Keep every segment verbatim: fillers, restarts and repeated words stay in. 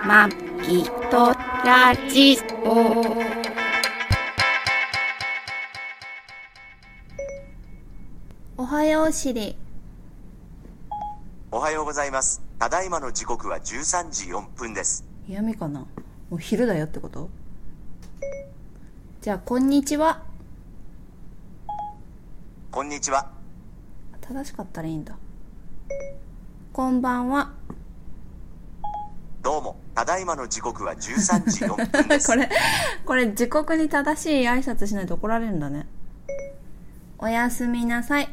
まきとラジオ。おはようシリ。 おはようございます。ただいまの時刻はじゅうさんじよんぷんです。 嫌味かな。もう昼だよってこと？じゃあこんにちは。 こんにちは。 正しかったらいいんだ。こんばんは。 どうも、ただいまの時刻はじゅうさんじよんぷんです。 これこれ時刻に正しい挨拶しないと怒られるんだね。おやすみなさい。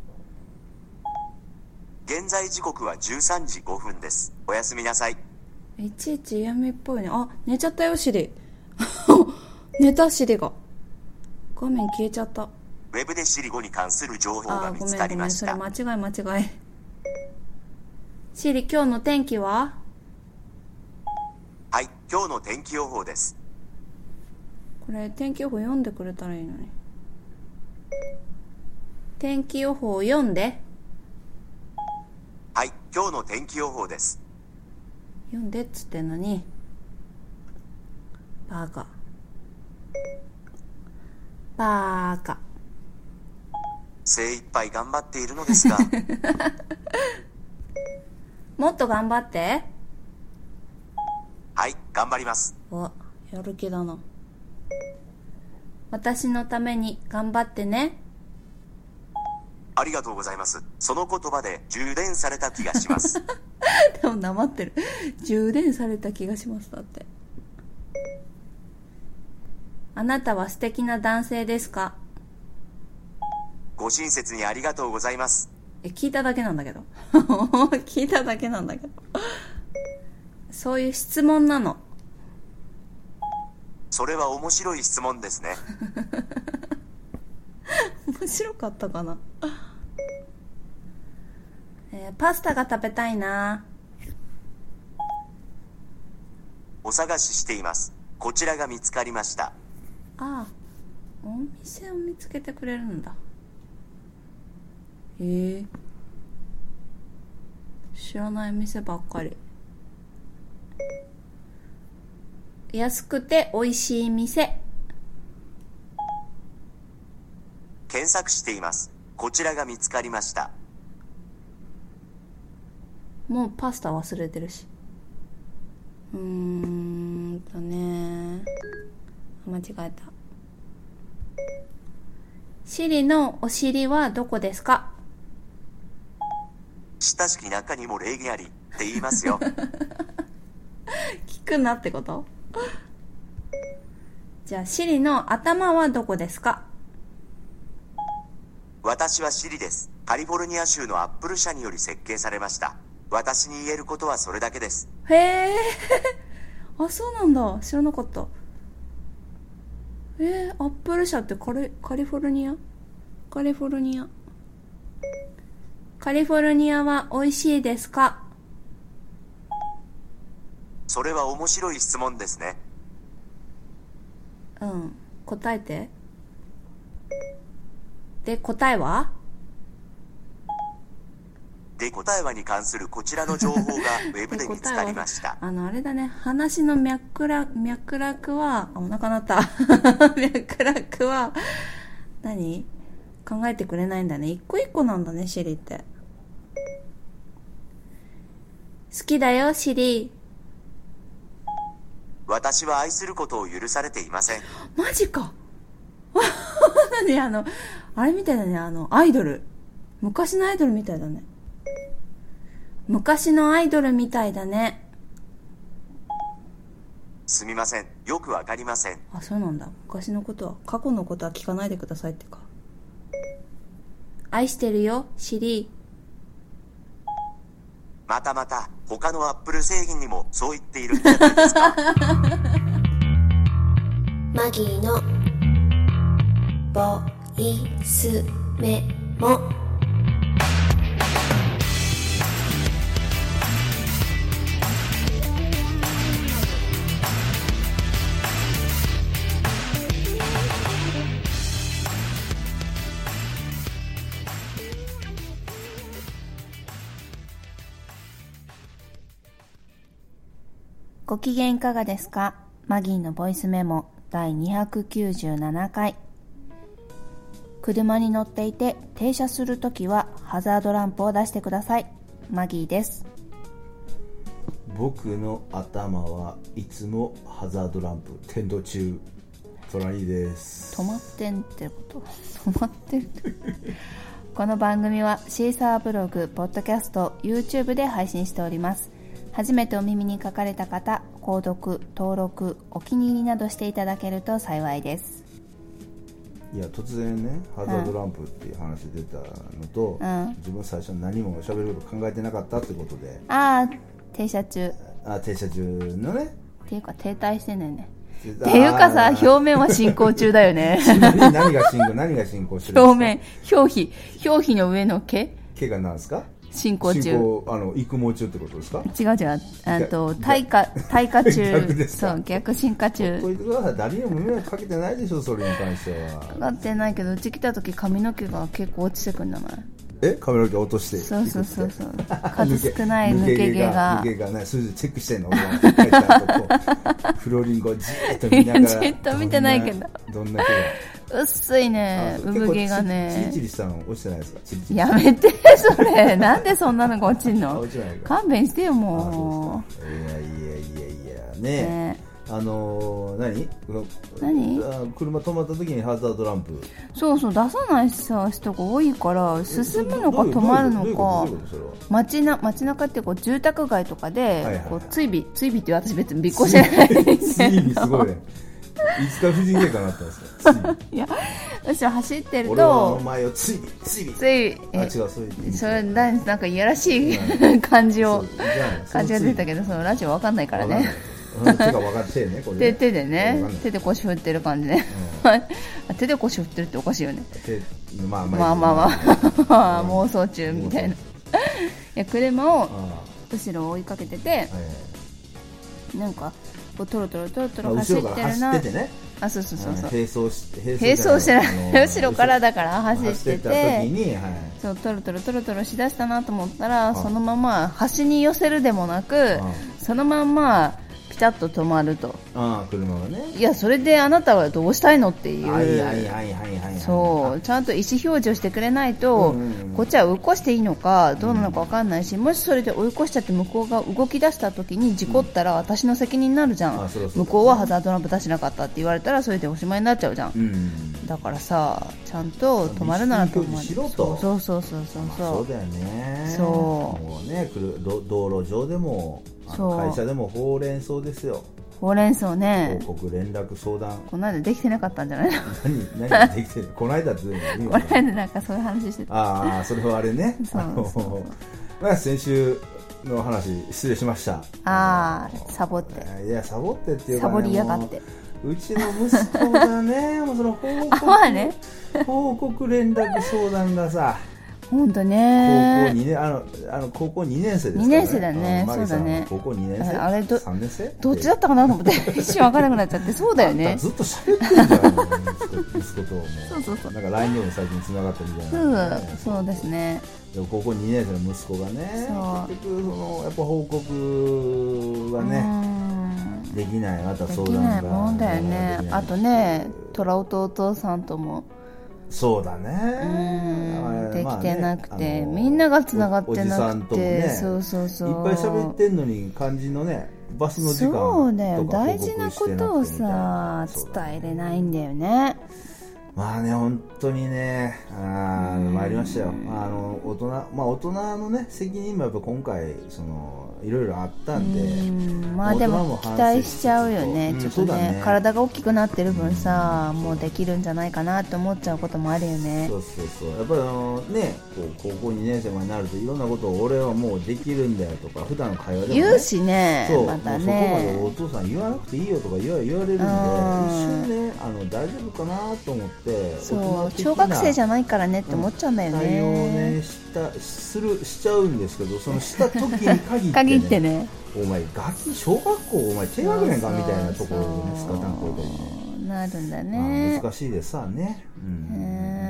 現在時刻はじゅうさんじごふんです。おやすみなさい。 いちいち嫌味っぽいね。あ、寝ちゃったよシリ。寝たシリが画面消えちゃった。 ウェブでシリ語に関する情報あが見つかりました。 ごめんごめん、それ間違い間違い。シリ、今日の天気は？ はい、今日の天気予報です。 これ天気予報読んでくれたらいいのに。天気予報読んで。 はい、今日の天気予報です。 読んでっつってんのに。バカバーカ。 精一杯頑張っているのですがもっと頑張って。 はい、頑張ります。 お、やる気だな。私のために頑張ってね。 ありがとうございます。その言葉で充電された気がしますでもなまってる。充電された気がしますだって。あなたは素敵な男性ですか？ ご親切にありがとうございます。 え、聞いただけなんだけど聞いただけなんだけどそういう質問なの。 それは面白い質問ですね面白かったかな、えー、パスタが食べたいな。 お探ししています。こちらが見つかりました。 ああ、お店を見つけてくれるんだ。えー、知らない店ばっかり。安くて美味しい店。 検索しています。こちらが見つかりました。 もうパスタ忘れてるし。うーんとね、間違えた。シリのお尻はどこですか？ 親しき中にも礼儀ありって言いますよ聞くなってこと？じゃあシリの頭はどこですか？ 私はシリです。カリフォルニア州のアップル社により設計されました。私に言えることはそれだけです。 へえあ、そうなんだ。知らなかった。えー、アップル社ってカリ、カリフォルニア？カリフォルニアカリフォルニアは美味しいですか？ それは面白い質問ですね。 うん、答えて。で、答えは？ で、答えはに関するこちらの情報がウェブで見つかりました。 あの、あれだね、話の脈絡、脈絡は、あ、お腹鳴った脈絡は何？考えてくれないんだね。一個一個なんだね、シリって。好きだよ、シリ。 私は愛することを許されていません。 マジか何あの、あれみたいだね、あの、アイドル。昔のアイドルみたいだね。昔のアイドルみたいだね。 すみません。よくわかりません。 あ、そうなんだ。昔のことは、過去のことは聞かないでくださいってか。愛してるよ、シリ。 またまた、他のアップル製品にもそう言っているんじゃないですかマギーのボイスメモ。 ご機嫌いかがですか？マギーのボイスメモだいにひゃくきゅうじゅうななかい。車に乗っていて停車するときはハザードランプを出してください。マギーです。 僕の頭はいつもハザードランプ点灯中。トラニーです。 止まってんってこと止まってるこの番組はシーサーブログ、ポッドキャスト、YouTube で配信しております。初めてお耳に書かれた方、購読、登録、お気に入りなどしていただけると幸いです。 いや突然ねハザードランプっていう話出たのと、うん、自分最初何も喋ること考えてなかったってことで、 ああ停車中あ停車中のねっていうか停滞してんねんねっていうかさ、表面は進行中だよね何, 何が進行何が進行してるんですか？ 表面表皮表皮の上の毛毛が何ですか？ 進行中。 進行あの育毛中ってことですか？ 違う違う、あと退化退化中逆ですか？そう逆進化中。 こいつが誰にも迷惑かけてないでしょそれに関しては。 かかってないけどうち来た時髪の毛が結構落ちてくんだな。 え髪の毛落としてそうそうそうそう数少ない抜け毛が抜け毛がねそれでチェックしてんの俺はフローリングをじーっと見ながらじーっと見てないけどどんな毛が薄いね産毛がねチリチリしたの落ちてないですか？チリチリやめてそれなんでそんなのが落ちんの？ 落ちないか勘弁してよもう。いやいやいやいやねえ、ねあのー、何何車止まった時にハザードランプそうそう出さないさ人が多いから進むのか止まるのか街な街中ってこう住宅街とかで、はいはいはい、こう追尾追尾って私別に尾行してない追尾すごいねいつか婦人警官になったんですか？ いや私は走ってると俺はお前を追尾追尾追尾あ違うそういうそれなんかいやらしい感じを感じが出たけどそのラジオわかんないからね手が分かってねこれね手, 手でね手で腰振ってる感じね、うん、手で腰振ってるっておかしいよね。 まあまあまあまあ、まあ、妄想中みたいないや車を後ろを追いかけててなんかこうトロトロトロトロ走ってるな、 後ろから走っててねあそうそうそうそう並走して並走してない後ろからだから走ってて走ってた時に、はい、 そうトロトロトロトロしだしたなと思ったらそのまま端に寄せるでもなくそのままピタッと止まると。 ああ車がね。 いやそれであなたはどうしたいのっていう。 はいはいはいはいはい。 そうちゃんと意思表示をしてくれないと、うんうんうん、こっちは追い越していいのかどうなのか分かんないし、うん、もしそれで追い越しちゃって向こうが動き出した時に事故ったら私の責任になるじゃん、うん、向こうはハザードランプ出しなかったって言われたらそれでおしまいになっちゃうじゃん、うん、だからさちゃんと止まるなら止まる。そうそうそうそうそうそう、 まあ、そうだよね。 そうもうね道路上でも会社でもほうれん草ですよ。 ほうれん草ね。 報告連絡相談。 この間できてなかったんじゃないの？ 何何ができてる？この間ってこの間なんかそういう話してた。 ああそれはあれね。そうそうそうまあ先週の話失礼しました。 ああサボって。 いやサボってっていうか、ね、 サボりやがって。 うちの息子がねもうその報告、 まあね、 報告連絡相談がさ。 本当ね。 高校にねんあのあの高校にねん生ですからね。 にねん生だね。そうだね。 高校にねん生。 あれどさんねん生？ どっちだったかなと思って一瞬分からなくなっちゃって。そうだよね。 ずっと喋ってるじゃん息子とも。 そうそうそう。 なんか ライン でも最近繋がってるみたいな、 ね。そうそうですね。 でも高校にねん生の息子がね結局そのやっぱ報告がねできないまた相談ができないもんだよね。あとねトラウトお父さんとも。 そうだねうんできてなくて、まあね、みんながつながってなくて、ね、そうそうそういっぱい喋ってんのに肝心のねバスの時間とかそうだよ大事なことをさ伝えれないんだよね。 まあね本当にねあ参りましたよ。あの大人まあ大人のね責任もやっぱ今回そのいろいろあったんでうんまあでも期待しちゃうよね、うん、ちょっと ね, ね体が大きくなってる分さ、うん、もうできるんじゃないかなって思っちゃうこともあるよね。 そうそうそうやっぱりあのねこう高校にねん生までになるといろんなことを俺はもうできるんだよとか普段の会話でも、ね、 言うしねそうまたねそこまでお父さん言わなくていいよとか言わ、言われるんで一瞬ねあの大丈夫かなと思ってそう小学生じゃないからねって思っちゃうんだよね。 対応ねしたするしちゃうんですけどそのした時に限ってね限ってねお前ガキ小学校お前低学年かみたいなところでねスカタンコードになるんだね、 まあ、難しいですさね、うん、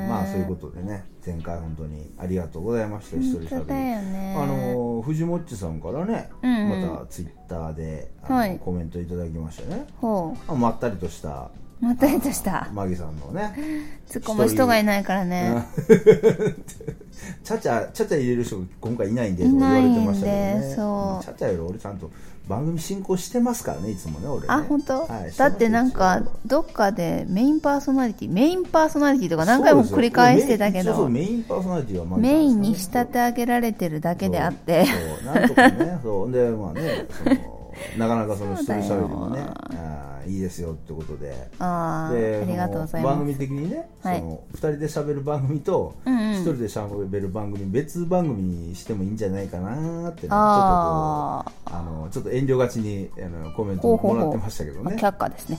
まあそういうことでね、前回本当にありがとうございました。一人しゃべり。 本当だよね。 あの藤もっちさんからね、 うんうん、 またツイッターであの、はい、コメントいただきましたね。 ほう。 あ、まったりとしたまったりとしたマギさんのね、 突っ込む人がいないからね。 ちゃちゃちゃちゃ入れる人今回いないんでと言われてましたけどね。 そう、 ちゃちゃより俺ちゃんと番組進行してますからね、いつもね、俺ね。 あ、本当、はい、だってなんかどっかでメインパーソナリティメインパーソナリティとか何回も繰り返してたけど、 そうそう、メインパーソナリティはまだ、 ね、メインに仕立て上げられてるだけであって、 そうそうなんとかね、そうでまあね、そのなかなかその一人しゃべりもね、あいいですよってことで、 あでありがとうございます。 番組的にね、 はい、 そのふたりでしゃべる番組とひと、うんうん、りでしゃべる番組別番組にしてもいいんじゃないかなってね、ちょっとこうあのちょっと遠慮がちにあのコメントもらってましたけどね。 却下ですね。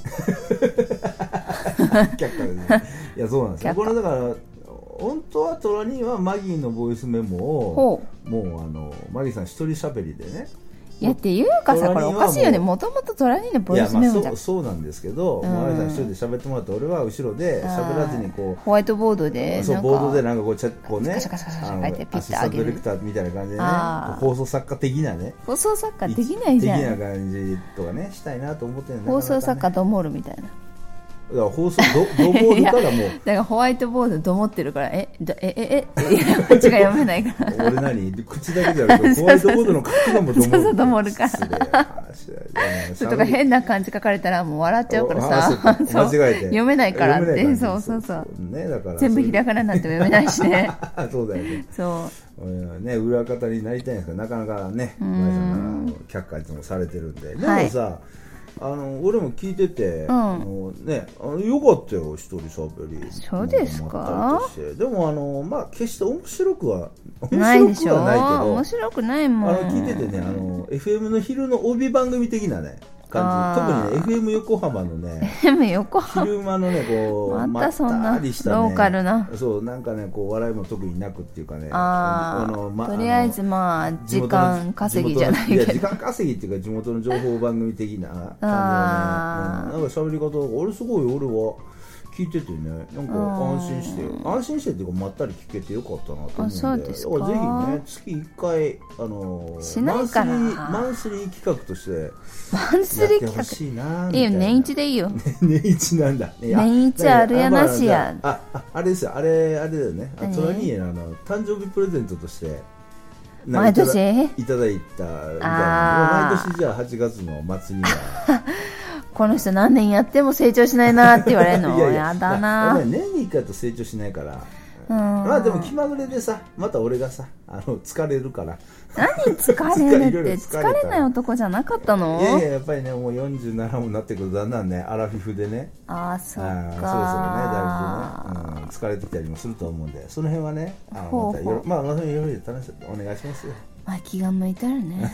却下ですね。いやそうなんですよ。これだから本当はトラニーはマギーのボイスメモをもうあのマギーさん一人しゃべりでね。 いやっていうかさ、これおかしいよね。もともとトラニーのボイスメモじゃん。 いやまあ そう、そうなんですけど、マギーさん一人で喋ってもらって俺は後ろで喋らずにこうホワイトボードでそうボードでなんかこうちゃこうね、アシスタントディレクターみたいな感じでね、放送作家的なね、 放送作家できないじゃん。 的な感じとかねしたいなと思ってるんだ。 放送作家ドモールみたいな。 だから放送 ド, ドボールからもうだからホワイトボードどもってるからえええええこっちが読めないから俺何口だけじゃなくてホワイトボードの書きがもどもるそうそうどもるからそれとか変な漢字書かれたらもう笑っちゃうからさ間違えて読めないからってそうそうそう、ね、だから全部ひらがななんて読めないしねそうだよねそうね裏方になりたいんですけどなかなかね前さんが却下いつもされてるんででもさ、はいあの俺も聞いてて、うん、あのね、あのよかったよ一人しゃべり。 そうですか。 でもあのまあ決して面白くはないでしょ。面白くないもん。 あの聞いててねあの エフエム の昼の帯番組的なね感じ。特にね エフエム 横浜のねエフエム 横浜昼間のねこうまたそんなローカルなそうなんかねこう笑いも特になくっていうかねああの、ま、とりあえずまあ時間稼ぎじゃないけどいや時間稼ぎっていうか地元の情報番組的な感じのね、うん、なんか喋り方俺すごい俺は聞いててねなんか安心して安心してっていうかまったり聞けてよかったなと思うんで、あそうですか。 ぜひね月いっかいあのしないかなマンスリー企画としてマンスリー企画しいないいよ年一でいいよ年一なんだ年一あるやなしやあああれですよあれあれだよねトラニーのあの誕生日プレゼントとして毎年いただいたみたいな毎年じゃあはちがつの末にはこの人何年やっても成長しないなって言われるのいやいややだな年にいっかいと成長しないからまあでも気まぐれでさまた俺がさあの疲れるから何疲れるって疲れない男じゃなかったのいやいややっぱりねもうよんじゅうななもなってくるとだんだんねアラフィフでねああそっかそろそろねだいぶね、うん、疲れてきたりもすると思うんでその辺はねあのまたよまあまたいろいろ楽しくお願いしますよまあ気が向いたらね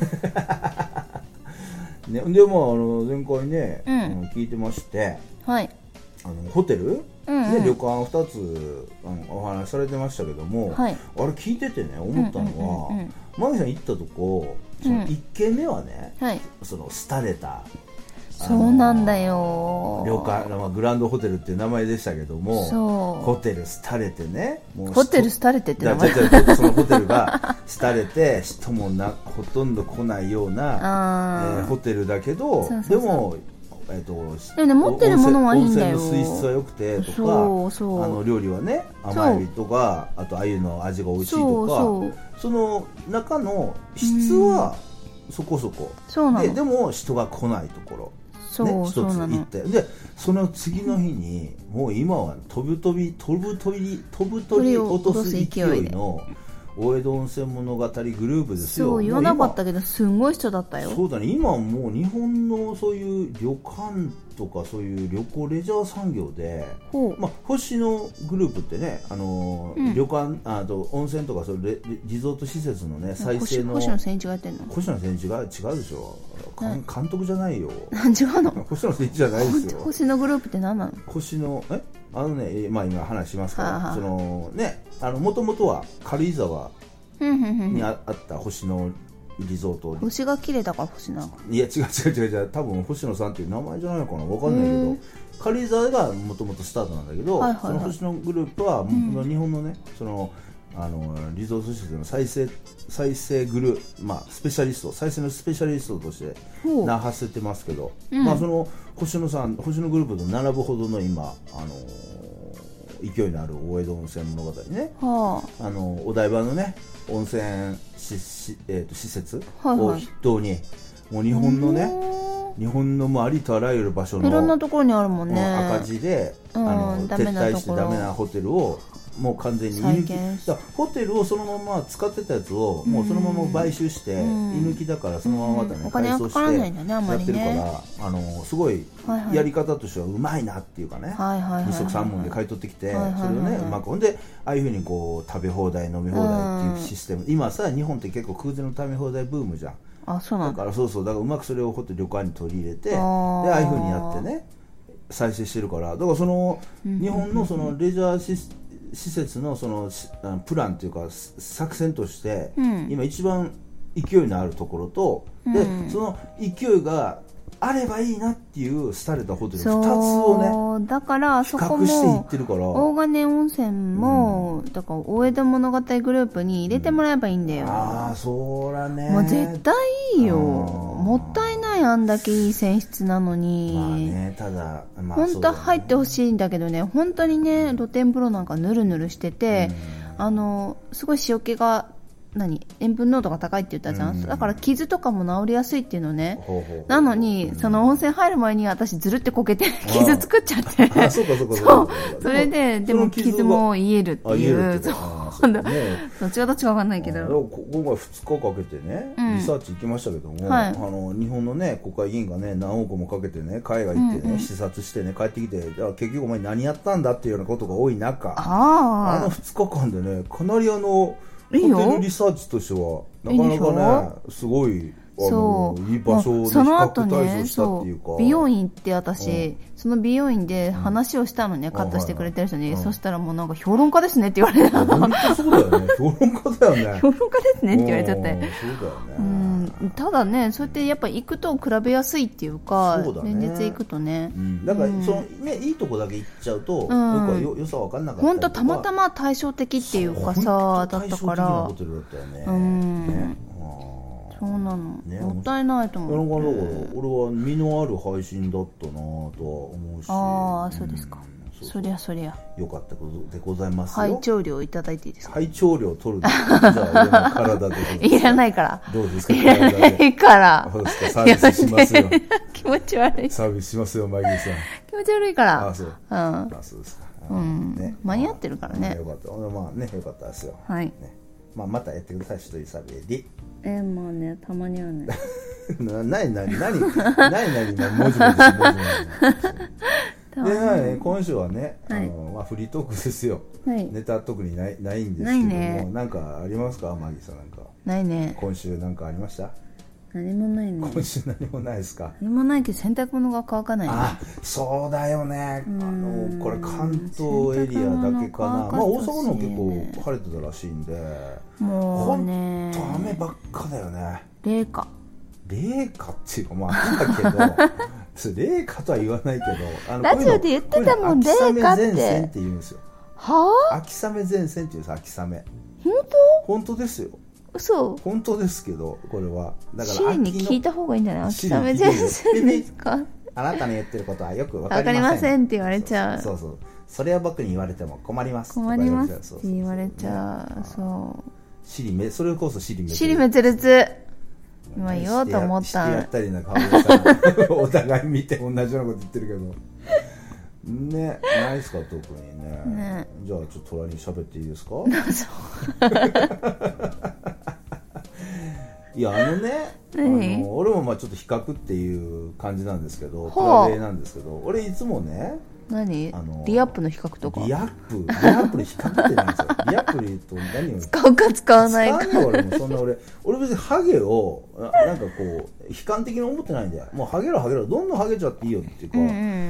ねでもあの前回ね、うん、聞いてましてはいあのホテル、うんうんね、旅館ふたつあのお話しされてましたけども、はい、あれ聞いててね思ったのは、うんうんうんうん、マギさん行ったとこそのいっけんめはね、うんはい、その廃れたそうなんだよ旅館、まあ、グランドホテルっていう名前でしたけどもそうホテル廃れてねもうホテル廃れてって名前そのホテルが廃れて人もなほとんど来ないような、えー、ホテルだけどそうそうそうでもえー、とでもね持ってるものはいいんだよ。 温泉の水質は良くてとかそうそうあの料理はね甘エビとかあと鮎の味が美味しいとか そ, うそうその中の質はそこそこ、 うん、そうなので, でも人が来ないところそう、 ね、一つ行ってでその次の日にもう今は飛ぶ飛び飛ぶ飛び飛ぶ飛び落とす勢いの大江戸温泉物語グループですよ。 そう言わなかったけどすんごい人だったよ。 そうだね今はもう日本のそういう旅館とかそういう旅行レジャー産業で、まあ、星野グループってね、あのーうん、旅館あと温泉とかそういうリゾート施設のね再生の星野千一がやってんの星野千一が違うでしょ、うん、監督じゃないよ違うの星野千一じゃないですよ星野グループって何なの星野えあのね、まあ、今話しますから、はあはあ、そのねあの元々は軽井沢にあった星野リゾート。 星が綺麗だから星なのか。 いや違う違う違う違う、多分星野さんっていう名前じゃないのかな、わかんないけど、軽井沢がもともとスタートなんだけど、はいはいはい、その星野グループは、うん、日本のねそのあのリゾート施設の再生再生グループ、まあ、スペシャリスト再生のスペシャリストとして名はせてますけど、うん、まあ、その星野さん星野グループと並ぶほどの今、あのー、勢いのある大江戸温泉物語ね、はあ、あのお台場のね温泉しし、えー、と施設を筆頭に、はいはい、もう日本のね日本のもありとあらゆる場所のいろんなところにあるもんね。 赤字で、うん、あの撤退してダメなホテルをもう完全に居抜きだ、ホテルをそのまま使ってたやつをもうそのまま買収して、うん、居抜きだからそのまままたね、改装してやってるから、あのすごいやり方としてはうまいなっていうかね、二足三門で買い取ってきて、それをねうまくほんでああいうふうにこう食べ放題飲み放題っていうシステム、今さ日本って結構空前の食べ放題ブームじゃん。 あ、そうなんだ。 だからそうそうだからうまくそれをホテル旅館に取り入れて、でああいうふうにやってね再生してるから、だからその日本のそのレジャーシステム施設のそのプランというか作戦として、うん、今一番勢いのあるところと、うん、でその勢いがあればいいなっていう廃れたホテルふたつをねだからそこも大金温泉も、うん、だから大江戸物語グループに入れてもらえばいいんだよ、うん、 ああそらねもう絶対いいよ、もったいない、あんだけいい泉質なのに、 まあね、ただ、まあ、 本当は入ってほしいんだけどね、本当にね露天風呂なんかぬるぬるしてて、うん、あのすごい塩気が何塩分濃度が高いって言ったじゃん、うん、だから傷とかも治りやすいっていうのね、ほうほうほう、なのに、うん、その温泉入る前に私ずるってこけて傷作っちゃってああそうかそうかそうそれででも傷も癒えるっていうそうどっちがどっちか分かんないけど、 今回ふつかかけてねリサーチ行きましたけども、うん、はい、あの日本のね国会議員がね何億もかけてね海外行ってね、うんうん、視察してね帰ってきて、結局お前何やったんだっていうようなことが多い中、ああのふつかかんでねかなりあのホテルリサーチとしてはなかなかねすごいそういい場所で比較対象したっていうか、 美容院って私、うん、その美容院で話をしたのね、うん、カットしてくれてる人に、うん、そしたらもうなんか評論家ですねって言われた。 本当そうだよね、評論家だよね評論家ですねって言われちゃって、そうだよね、 うん、 ただねそうやってやっぱ行くと比べやすいっていうか、そうだね、連日行くとね、 うん、だからその、ね、いいとこだけ行っちゃうと、うん、よくはよ良さ分かんなかったりとか、 本当たまたま対照的っていうかさだったから、 ホテルだったよね、 うんね、そうなの、ね、もったいないと思う。 だから俺は身のある配信だったなとは思うし、 ああそうですか、うん、そりゃそりゃよかったことでございますよ。 拝聴料いただいていいですか。 拝聴料取るんですか。じゃあ俺の体でいらないから。 どうですか。 いらないからそうですか、サービスしますよ気持ち悪い、 サービスしますよマギーさん。 気持ち悪いから。 あそう、うん、あそうですか、 うんね、間に合ってるからね、 よかった、まあねよかったですよ、 はい、 ね、まあ、またやってください、一人サビで。 えー、まあね、たまにはね。 な、なになになになになになに文字文字文字文字。で、なに今週はね、はい、あのまあフリートークですよ。はい、ネタ特にないないんですけども、ね、なんかありますか、マギさん、なんか。 ないね。 今週なんかありました？ 何もないね。 今週何もないですか。 何もないけど洗濯物が乾かないね。 あ、そうだよね。あのこれ関東エリアだけかな。まあ大阪の結構晴れてたらしいんで。 もうね。 ほんと雨ばっかだよね。 冷夏。 冷夏っていうかまあだけど、冷夏とは言わないけど、 あのラジオで言ってたもん、冷夏って。秋雨前線って言うんですよ。 はあ？ 秋雨前線っていうんです、秋雨。 本当？ 本当ですよ。 そう本当ですけど、これはだからシリに聞いた方がいいんじゃない？秋雨前線ですか？ あなたの言ってることはよくわかりません。 わかりませんって言われちゃう。 そうそうそう、それは僕に言われても困ります。 困りますって言われちゃう。そう。 シリめそれこそシリめシリ滅裂。今言おうと思った。 してやったりなんかさお互い見て同じようなこと言ってるけど。ね、ないですか特にね。ね、じゃあちょっと隣に喋っていいですか？いやあのね、あの俺もまあちょっと比較っていう感じなんですけど、比べなんですけど、俺いつもね、 何？あのリアップの比較とか。 リアップ、リアップの比較ってなんですよ。リアップで言うと何を使うか使わないか。 使うの俺もそんな俺、俺別にハゲをなんかこう悲観的に思ってないんだよ。もうハゲろハゲろどんどんハゲちゃっていいよっていうか、うんうん、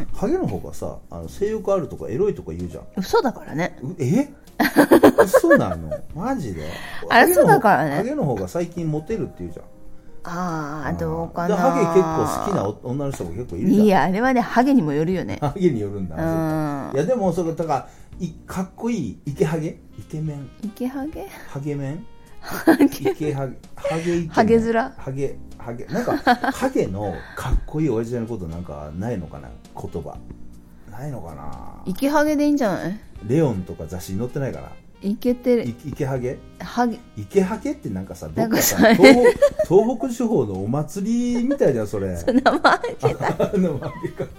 ハゲの方がさ、あの性欲あるとかエロいとか言うじゃん。 嘘だからね。 え？嘘なの？マジで？ あれ嘘だからね。 ハゲの方が最近モテるって言うじゃん。 ああ、どうかな。 ハゲ結構好きな女の人も結構いるじゃん。 いや、あれはね、ハゲにもよるよね。 ハゲによるんだ。うん、いや、でも、それ、だから、いかっこいい、イケハゲイケメンイケハゲハゲメンハゲイケハゲハゲイケハゲ面ハゲ、ハゲ、なんか、ハゲのかっこいい親父のことなんかないのかな言葉。ないのかな。 イケハゲでいいんじゃない？ レオンとか雑誌に載ってないから。 イケてる。 イケハゲハゲ。 イケハゲってなんかさ、どっかさ、東北、東北地方のお祭りみたいじゃん、それ。 生ハゲだ。 生ハゲか。そっか。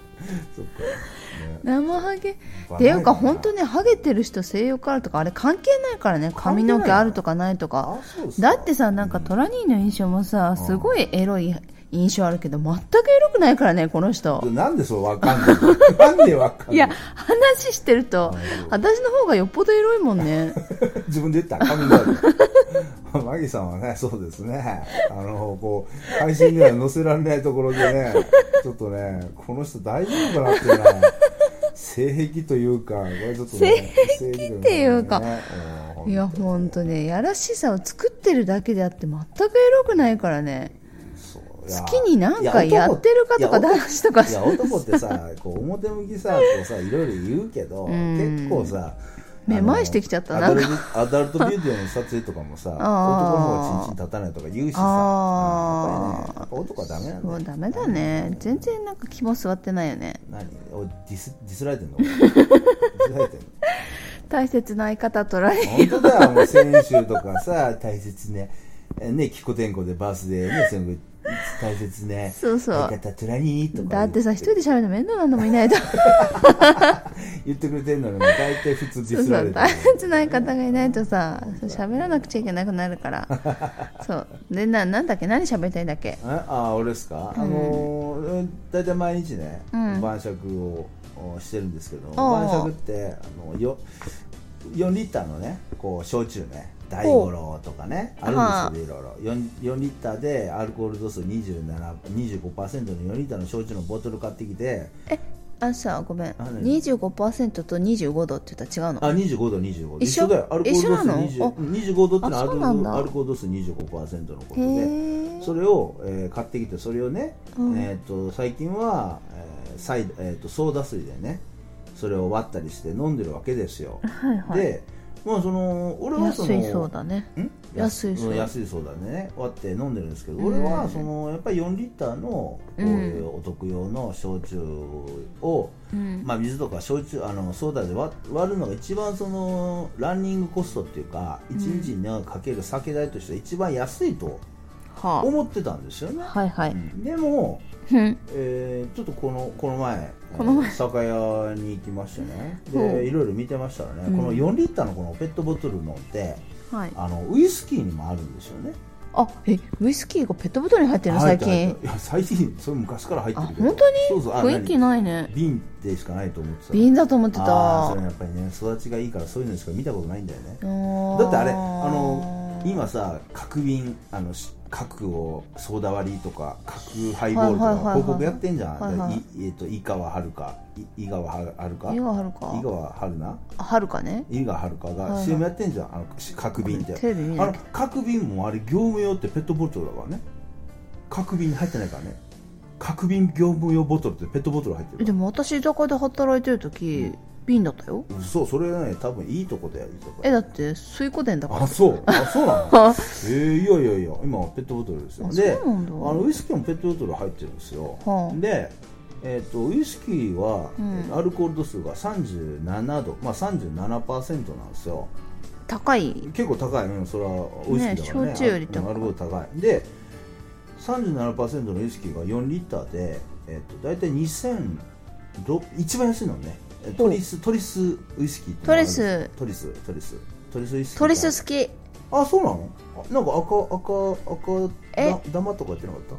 生ハゲっていうか本当にハゲてる人性欲あるとかあれ関係ないからね。髪の毛あるとかないとか。だってさ、なんかトラニーの印象もさ、すごいエロい印象あるけど全くエロくないからね、この人。 なんでそうわかんないなんでわかんない。 いや、話してると私の方がよっぽどエロいもんね。 自分で言った髪の毛マギさんはね、そうですね、あのこう配信では載せられないところでね、ちょっとね、この人大丈夫かなっていうな性癖というか、これちょっと、ね、 性癖っていうか、ね、いやほんとね、やらしさを作ってるだけであって全くエロくないからね。好きになんかやってるかとか男子とか。 いや男ってさ、こう表向きさ、こうさいろいろ言うけど、結構さめまいしてきちゃったな。 アダルトビデオの撮影とかもさ、男の方がチンチン立たないとか言うしさ、やっぱりね、やっぱ男はダメなんだよ。 もうダメだね。全然なんか肝座ってないよね。 何？おディスディスられてんの？ディスられてんの？ 大切な相方取られる。 本当だよ。もう先週とかさ、大切ねね、キコテンコでバースデーね、全部大切ね。 そうそう。 相方取らにとか。 だってさ、一人で喋るの面倒なんのもいないと。 言ってくれてんのに、大体普通ディスられてる。 大切な相方がいないとさ、喋らなくちゃいけなくなるから。そう。で、な、なんだっけ、何喋りたいんだっけ。 ああ、俺ですか、うん、あの大体毎日ね、うん、晩酌をしてるんですけど、晩酌ってあのよよんリッターのね、こう焼酎ね、大五郎とかねあるんですけど、いろいろ 4, 4リッターでアルコール度数 にじゅうなな、にじゅうごパーセント のよんリッターの焼酎のボトル買ってきて、 えあさごめん にじゅうごパーセント とにじゅうごどって言ったら違うの？ あ、にじゅうごどにじゅうごど一緒だよ。アルコール度数にじゅうごどってのはアルコール度数 にじゅうごパーセント のことで、それを、えー、買ってきて、それをね、うん、えー、と最近は、えーサイえー、とソーダ水でね、それを割ったりして飲んでるわけですよ。 はいはい、 でまあ、その俺はその安いそうだね。ん安いそう安いそうだね割って飲んでるんですけど、俺はそのやっぱりよんリッターのこういうお得用の焼酎を、うん、まあ、水とか焼酎あのソーダで割るのが一番そのランニングコストっていうか、いちにちにかける酒代としては一番安いと思ってたんですよね。 はいはい、うん、 でも、えー、ちょっとこのこの前この前酒屋に行きましてね、でいろいろ見てましたらね、うん、このよんリッターのこのペットボトルのって、はい、あのウイスキーにもあるんですよね。 あ、え、ウイスキーがペットボトルに入ってるの最近？ いや最近それ昔から入ってるけど。 本当に？ そうそう、 雰囲気ないね。 瓶でしかないと思ってた。 瓶だと思ってた。 あ、それやっぱりね、育ちがいいからそういうのしか見たことないんだよね。だってあれあの今さ、角瓶あの角をソーダ割りとか角ハイボールとか広告やってんじゃん。はいはい、えっと井川遥か井川遥か井川遥か井川遥な遥かね井川遥が シーエム やってんじゃん、あの角瓶って。あの角瓶もあれ業務用ってペットボトルだからね。角瓶に入ってないからね。角瓶業務用ボトルってペットボトル入ってる。 でも私居酒屋で働いてる時、うん、瓶だったよ。 そう、それね、多分いいとこだよ。いいとこ。 え、だって水湖店だから。 あ、そうあ、そうなのえー、いやいやいや、今はペットボトルですよ。で、あのウイスキーもペットボトル入ってるんですよ。はあ、で、えー、とウイスキーは、うん、アルコール度数がさんじゅうななど、まあ、さんじゅうななパーセント なんですよ。 高い。 結構高い。うん、それはウイスキーだからね。 ね、焼酎より高い。 アルコール高い。で、さんじゅうななパーセント のウイスキーがよんリッターで、えー、と大体にせんろっぴゃく、一番安いのね。トリストリスウイスキーってトリストリストリストリスウイスキー。 トリス好き。 あ、そうなの？なんか赤赤赤えだ玉とか言ってなかった？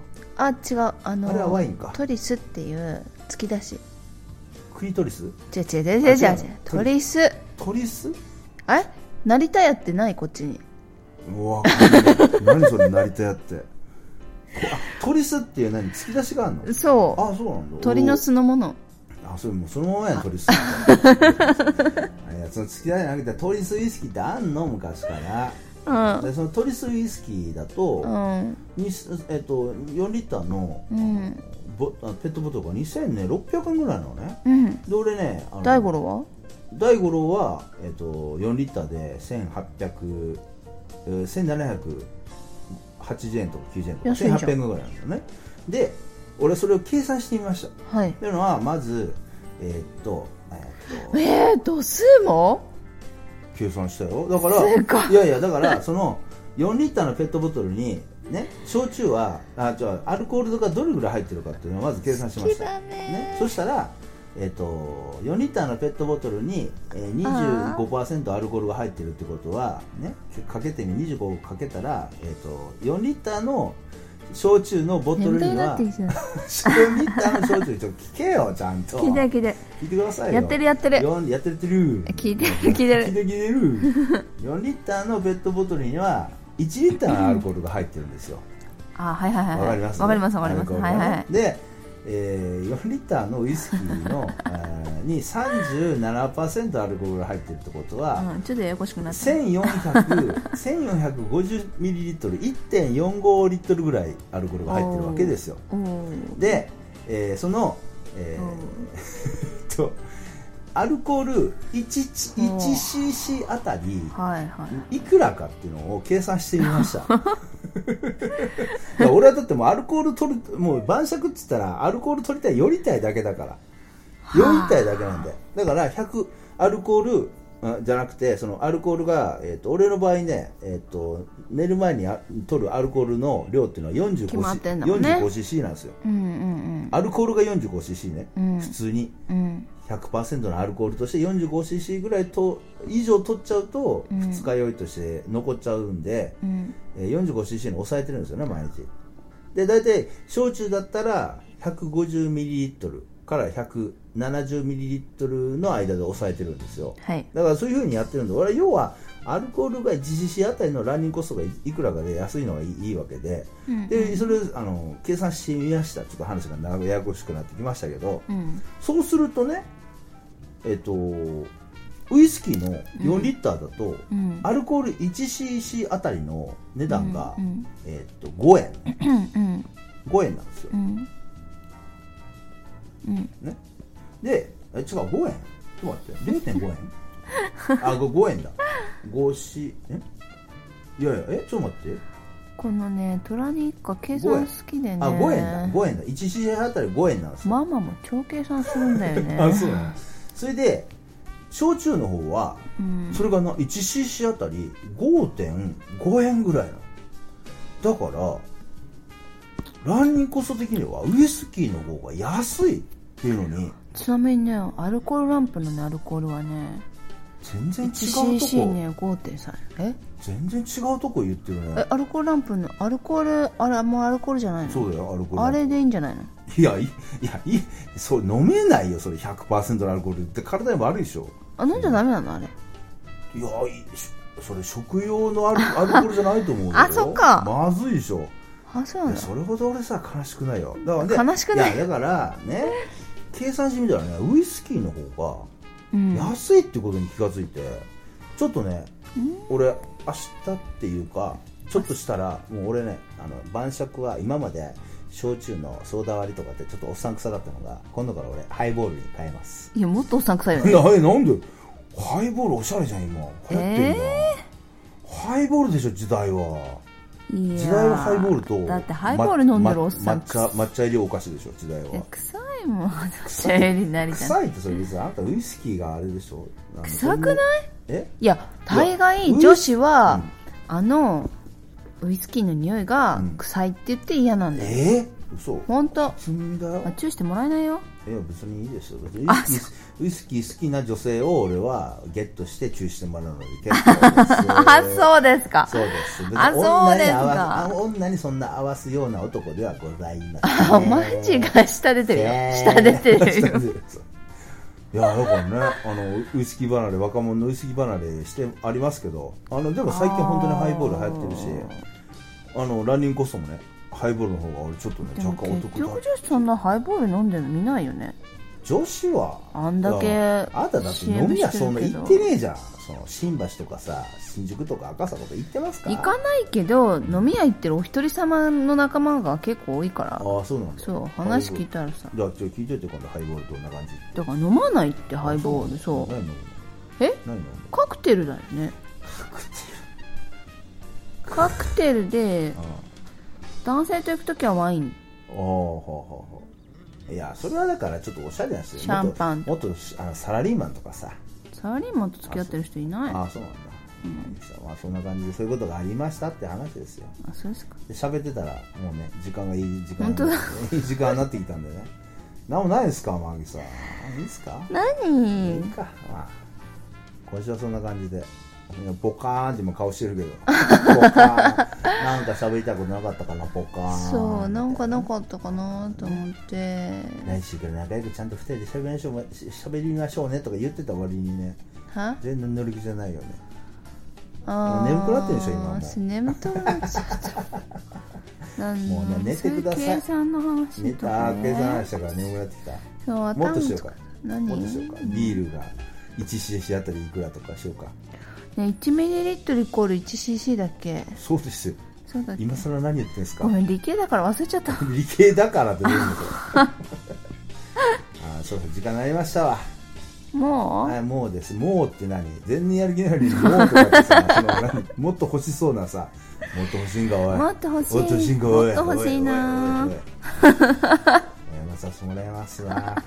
あ、違う、あのあれはワインか。 トリスっていう突き出し。 クリトリス？違う違う違う違う違う。トリス。 トリス？ え？成田屋ってないこっちに。 うわ、何それ成田屋って。あ、トリスっていう何突き出しがあるの？ そう。 あ、そうなんだ。 鳥の巣のもの。 あ、それもうそのままやん、トリス。いや、その突き出しじゃなくてトリスウイスキーってあんの昔から。 うん、 でそのトリスウイスキーだと、うんにえっと、よんリッターの、うん、ボペットボトルがにせんろっぴゃくえんぐらいなのね、うん、で俺ねあの大五郎は大五郎は、えっと、よんリッターでせんはっぴゃく、せんななひゃくはちじゅうえんとかきゅうじゅうえんとかせんはっぴゃくえんぐらいなんですよね。で俺それを計算してみました、はい、というのはまずえー、っとえー、っとえー、度数も計算したよ。だからいやいやだからそのよんリッターのペットボトルにね焼酎はあじゃあアルコールがどれぐらい入ってるかっていうのをまず計算しました。ねね、そしたらえー、とよんリッターのペットボトルに、えー、にじゅうごパーセント アルコールが入ってるってことは、ね、かけてみにじゅうごかけたら、えー、とよんリッターの焼酎のボトルにはよんリッターの焼酎にちょっと聞けよちゃんと聞いて聞いて聞いてくださいよ。 やってるやってるやってるる聞いてる聞いてる聞いてる聞いてるよんリッターのペットボトルにはいちリッターのアルコールが入ってるんですよ。 あはいはいはい。 わかります、 わかりますわかります。はいはい。 で、えー、よんリッターのウイスキーのに さんじゅうななパーセント アルコールが入ってるってことは、 うん、ちょっとややこしくなってせんよんひゃくごじゅうミリリットル いってんよんごリットルぐらいアルコールが入ってるわけですよ。で、えー、その、えー、とアルコール いちシーシー あたりいくらかっていうのを計算してみました俺はだってもうアルコール取るもう晩酌って言ったらアルコール取りたい寄りたいだけだから寄りたいだけなんでだからひゃくアルコールじゃなくてそのアルコールが、えー、と俺の場合ね、えー、と寝る前に取るアルコールの量っていうのは よんじゅうごシーシー なんですよ、うんうんうん、アルコールが よんじゅうごシーシー ね、うん、普通に、うん、ひゃくパーセント のアルコールとして よんじゅうごシーシー ぐらいと以上取っちゃうと二日酔いとして残っちゃうんで、うん、えー、よんじゅうごシーシー に抑えてるんですよね毎日で大体焼酎だったら ひゃくごじゅうミリリットル からひゃくななじゅうミリリットル の間で抑えてるんですよ、はい、だからそういう風にやってるんで俺は要はアルコールが いちシーシー あたりのランニングコストがいくらかで安いのがい い, いいわけで、うんうん、でそれあの計算してみました。ちょっと話が長くややこしくなってきましたけど、うん、そうするとねえっとウイスキーのよんリッターだと、うん、アルコール いちシーシー あたりの値段が、うんうん、えっとごえん、うん、ごえんなんですよ、うんうんね、でえ違うごえんちょっと待って れいてんごえんあごえんだごしえいやいやえちょっと待ってこのねトラニッカ計算好きでねあごえんだごえんだ いちシーシー あたりごえんなんですよ。 ママも超計算するんだよねあそうなんそれで焼酎の方は、うん、それがな いちシーシー あたり ごてんごえんぐらいなのだからランニングコスト的にはウイスキーの方が安いっていうのにちなみにねアルコールランプのねアルコールはね全然違うとこ いちシーシー ね ごてんさん え全然違うとこ言ってるねえアルコールランプのアルコールあれもうアルコールじゃないのそうだよアルコールあれでいいんじゃないのいやいやいいそう飲めないよそれ ひゃくパーセント のアルコールって体に悪いでしょあ飲んじゃダメなのあれいやそれ食用のア ル, アルコールじゃないと思うよあそっかまずいでしょあそうなんだそれほど俺さ悲しくないよだから悲しくないいやだからね計算してみたらねウイスキーの方が安いってことに気がついて、うん、ちょっとね、うん、俺明日っていうかちょっとしたらもう俺ねあの晩酌は今まで焼酎のソーダ割りとかってちょっとおっさん臭かったのが今度から俺ハイボールに変えます。 いやもっとおっさん臭いよねな, なんでハイボールおしゃれじゃん今流行ってるな、えー、ハイボールでしょ時代はいや時代はハイボールとだってハイボール飲んでるおっさん、 ま、抹茶抹茶入りお菓子でしょ時代は臭いもん抹茶入りになりたい臭いってそれ別にあなたウイスキーがあれでしょ臭くないえいや大概女子は、うん、あのウイスキーの匂いが臭いって言って嫌なんだよ、うん、えー嘘本当初耳だよチューしてもらえないよいや別にいいですよ別にウイスキーウイスキー好きな女性を俺はゲットしてチューしてもらうので結構ですあそうですかそうですあそうですか女にそんな合わすような男ではございませんあマジが下出てるよ下出てるよいやだからねあのウイスキー離れ若者のウイスキー離れしてありますけどあのでも最近本当にハイボール流行ってるしあのランニングコストもねハイボールの方が俺ちょっとね若干お得だ。 結局女子そんなハイボール飲んでるの見ないよね。 女子はあんだけあなただって飲み屋そんな行ってねえじゃん。その新橋とかさ新宿とか赤坂とか行ってますか？ 行かないけど飲み屋行ってるお一人様の仲間が結構多いから。 ああそうなんだ。 そう話聞いたらさ、 じゃあちょっと聞いといて今度ハイボールどんな感じ。 だから飲まないってハイボール。そう。 何飲むの？ え？ 何飲むの？ カクテルだよね。カクテルで男性と行くときはワイン。 ああほうほうほう。いやそれはだからちょっとおしゃれなんですよ。 シャンパンもっと、もっとあのサラリーマンとかさ。 サラリーマンと付き合ってる人いない。 ああそうなんだ、うん、まあそんな感じでそういうことがありましたって話ですよ。 あそうですか。 で喋ってたらもうね時間がいい時間本当だいい時間になってきたんでね。なんもないですかマギさん。いいですか？ 何？ いいか、まあ、今週はそんな感じでポカーンっても顔してるけどポカーンなんか喋りたいことなかったかな。ポカーンそうなんかなかったかなと思って。 来週から仲良くちゃんとふたりで喋りましょう喋りましょうねとか言ってた割にねは全然乗り気じゃないよね。 あ眠くなってるでしょ今もう。 眠くなっちゃったなんもうね寝てください。 計算の話寝とか、ね、 た計算の話だから眠くなってきた。 そうもっとしようか。 何もっとしようか。ビールが いちシーシー あたりいくらとかしようか。 ね、いちミリリットルイコール いちシーシー だっけ？ そうですよ。 そうだっけ？ 今更何言ってんですか？ ごめん理系だから忘れちゃった理系だからってどういうことあそうそう時間になりましたわ。 もう、 はい、もうです。もうって何？全然やる気ないのにもうとかってさその何もっと欲しそうなさもっと欲しいんかおいもっと欲しいもっと欲しいんかおいもっと欲しいなおいおいおいおいやめさせてもらいますわは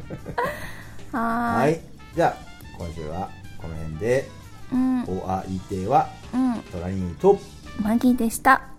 はいじゃあ今週はこの辺で、うん、お相手は、うん、トラニーとマギーでした。